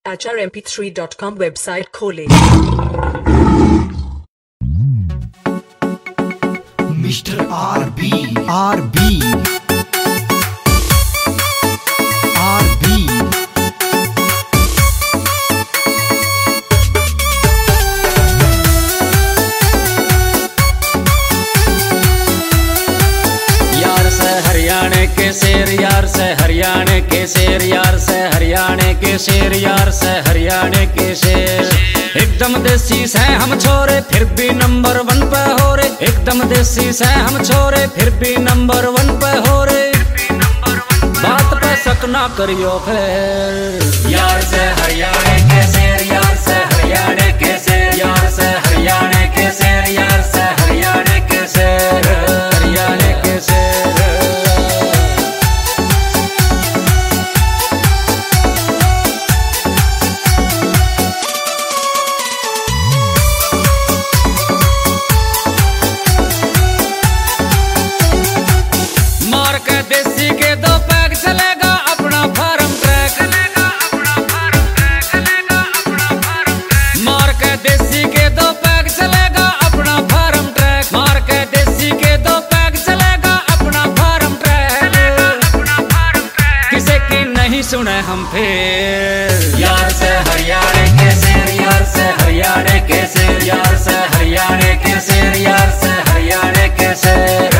HRMP3.com website खोलें। Mister RB RB RB यार से हरियाणा के शेर, यार से हरियाणा के शेर, यार से हरियाणा के शेर, यार से हरियाणा के शेर। एकदम देसी से हम छोरे फिर भी नंबर 1 पे हो रे। एकदम देसी से हम छोरे फिर भी नंबर 1 पे हो रे। बात पे शक ना करियो फिर। यार से हरियाणा के शेर, यार से हरियाणा के शेर, यार से हरियाणा के शेर, यार से हरियाणा के शेर, हरियाणा के शेर। देसी के 2 पैग चलेगा अपना फार्म ट्रैक, मार के देसी के 2 पैग चलेगा अपना फार्म ट्रैक, मार के देसी के 2 पैग चलेगा अपना फार्म ट्रैक। किसी की नहीं सुने हम फिर। यार से हरियाणा के शेर, यार से हरियाणा के शेर, यार से हरियाणा के शेर, यार से हरियाणा के शेर।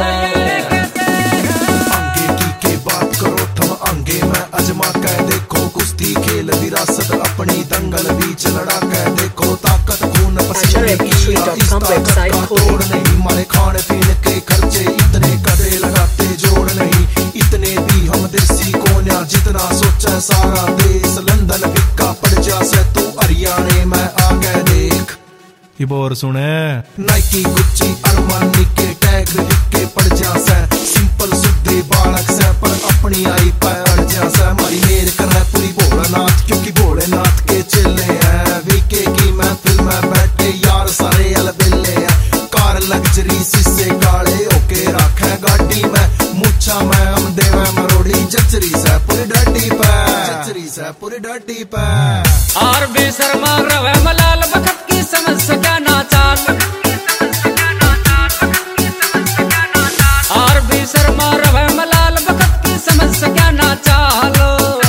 विरासत अपनी दंगल बीच लड़ा के देखो, ताकत खून पसीने की वेबसाइट तोड़ नहीं। हमारे खाने पीने के खर्चे इतने कदे लगाते जोड़ नहीं। इतने भी हम देसी कोन्या जितना सोचा सारा देश। लंदन बिक्का पड़ जा से तू हरियाणा में आ गए देख। ये बोर सुने नाइकी गुच्ची अरमानी के टैग लिख के पड़ जा से। सिंपल सुद्धे बालक से पर अपनी आई पैर जा से। हमारी मेर कर है पूरी भोलानाथ, क्योंकि भोलेनाथ के चेले हैं। वीके की महफिल में बैठे यार सारे अलबेले हैं। कार लग्जरी शीशे काले होके रखे गाड़ी में। मुच्छा में हम देवे मरोड़ी जचरी से पूरी डटी पे, जचरी से पूरी डटी पे। आरबी शर्मा रवे मलाल बखत की समझ सका ना चाल। आरबी शर्मा रवे मलाल बखत की समझ सका ना चालो।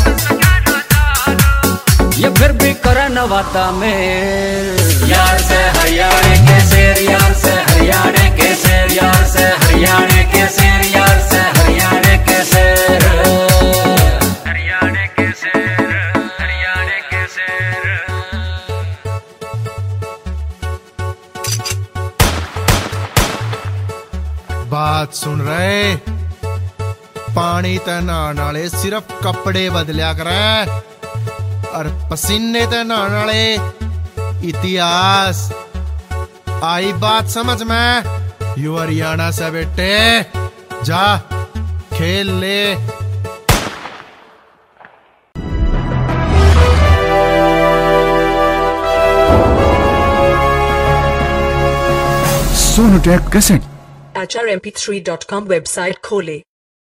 ये फिर भी करन वाता में। यार से हरियाणा के शेर, यार से हरियाणा के शेर, यार से हरियाणा के शेर, यार से हरियाणा के शेर, हरियाणा के शेर, हरियाणा के शेर। बात सुन रहे, पानी ते नहाने वाले सिर्फ कपड़े बदलिया करे और पसीने ते नहाने वाले इतिहास। आई बात समझ में? यू हरियाणा से बेटे, जा खेल ले। सोनोटेक कैसेट HRMP3.com वेबसाइट खोलें।